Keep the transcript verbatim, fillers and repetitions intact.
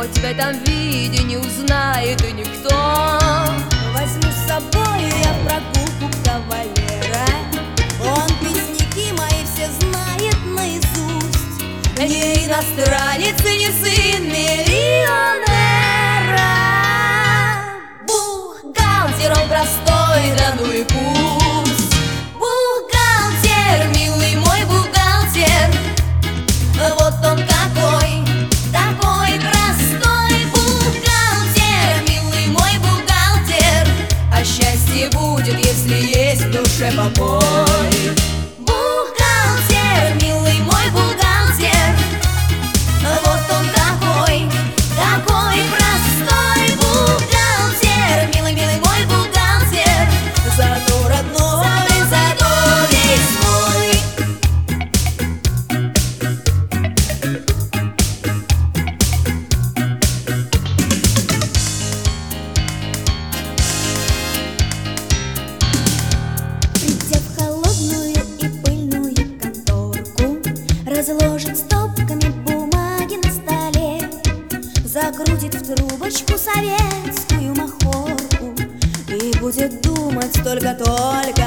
хоть в этом виде не узнает и никто. Возьму с собой я в прогулку кавалера. Он песняки мои все знает наизусть. Не иностранец и не сын миллионера. Бухгалтер он простой, да ну и пусть. Бухгалтер, милый мой бухгалтер, вот он какой, такой простой. Бухгалтер, милый мой бухгалтер, а счастье будет, если есть в душе покой. Бухгалтер, милый мой бухгалтер, вот он какой, такой простой. Бухгалтер, милый, милый мой бухгалтер, Зато родной, зато весь мой. придя в холодную и пыльную конторку, разложит стопками бумаги на столе, закрутит в трубочку советскую махорку и будет думать только-только